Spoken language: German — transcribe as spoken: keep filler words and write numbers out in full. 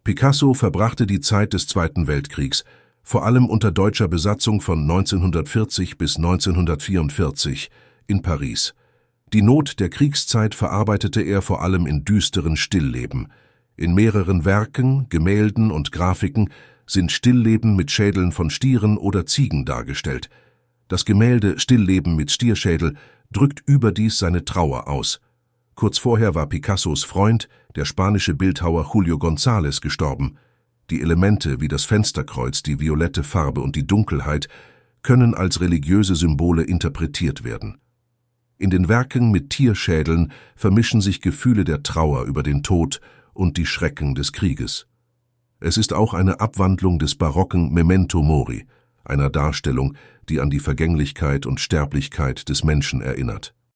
Picasso verbrachte die Zeit des Zweiten Weltkriegs, vor allem unter deutscher Besatzung von neunzehnhundertvierzig bis neunzehnhundertvierundvierzig, in Paris. Die Not der Kriegszeit verarbeitete er vor allem in düsteren Stillleben. In mehreren Werken, Gemälden und Grafiken sind Stillleben mit Schädeln von Stieren oder Ziegen dargestellt. Das Gemälde Stillleben mit Stierschädel drückt überdies seine Trauer aus. Kurz vorher war Picassos Freund, der spanische Bildhauer Julio González, gestorben. Die Elemente wie das Fensterkreuz, die violette Farbe und die Dunkelheit können als religiöse Symbole interpretiert werden. In den Werken mit Tierschädeln vermischen sich Gefühle der Trauer über den Tod und die Schrecken des Krieges. Es ist auch eine Abwandlung des barocken Memento Mori, einer Darstellung, die an die Vergänglichkeit und Sterblichkeit des Menschen erinnert.